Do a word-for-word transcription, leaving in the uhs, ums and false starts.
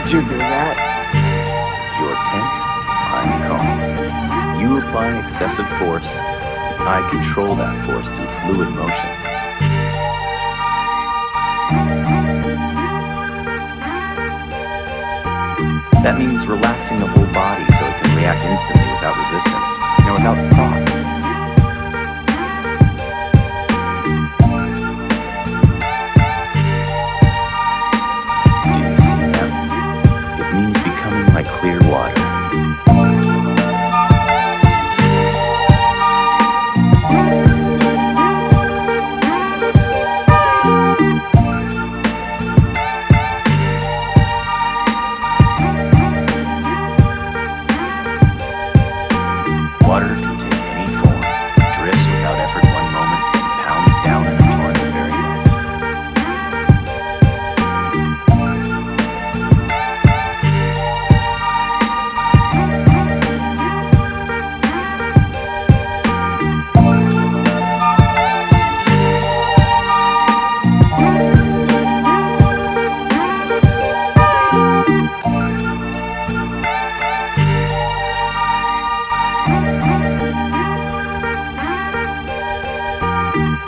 did you do that? You're tense, I'm calm. You apply excessive force, I control that force through fluid motion. That means relaxing the whole body so it can react instantly without resistance, and without thought.